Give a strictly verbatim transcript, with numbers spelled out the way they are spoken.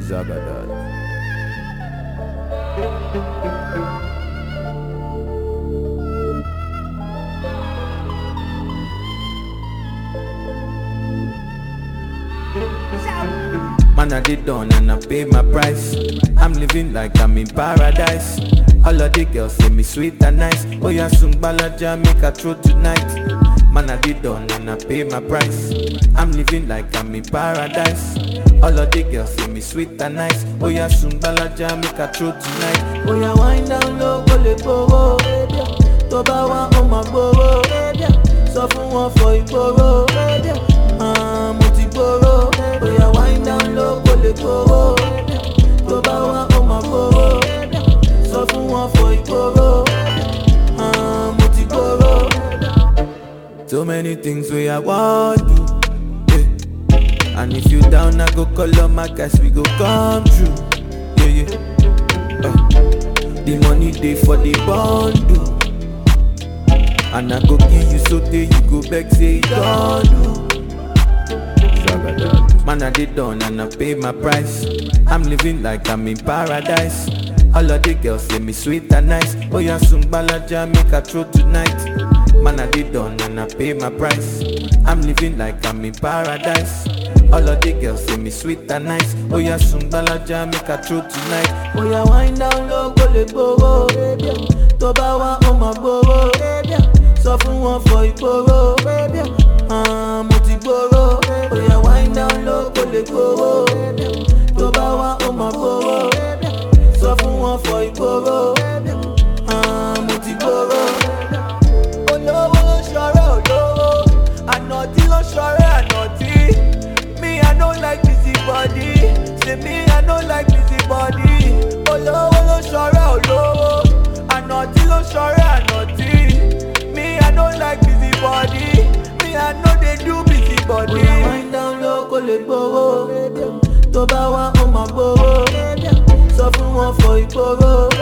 Zagadad. Man, I did done and I pay my price. I'm living like I'm in paradise. All of the girls say me sweet and nice. Oh yeah, soon balaja make a throw tonight. Man, I did done and I pay my price. I'm living like I'm in paradise. All of the girls say me sweet and nice. Oh yeah, soon balaja make a throw tonight. Oh yeah, wind down low, go le bowo. Toba wa on my bowo. So fun one for igboro. Ah, mo ti gboro. Oh yeah, wind down low, go le bowo. Toba wa on my bowo. So fun one for igboro. Ah, mo ti gboro. So many things we I want to, yeah. And if you down, I go call up my guys, we go come true, yeah, yeah. uh, The money day for the bundle, and I go give you so day you go back say it don't do. Man, I did done and I pay my price. I'm living like I'm in paradise. All of the girls say me sweet and nice. Oh yeah, soon balaja make a throw tonight. Man, I did done and I pay my price. I'm living like I'm in paradise. All of the girls say me sweet and nice. Oh yeah, soon balaja make a throw tonight. Oh yeah, wind down low, go le bowo. Toba wa on my bowo. So fun one for igboro. Ah, mo ti gboro. Oh yeah, wind down low, go le bowo. Toba wa on my bowo. So fun one for igboro. Ah, mo ti gboro. Me, I don't like busy body. Say me, I don't like busy body. Oh, lo, oh, lo, sure, oh, lo. I naughty, lo, sure, I naughty. Me, I don't like busy body. Me, I know they do busy body. When I wind down low, go le bowo. Toba wa on my bowo. So fun one for igboro.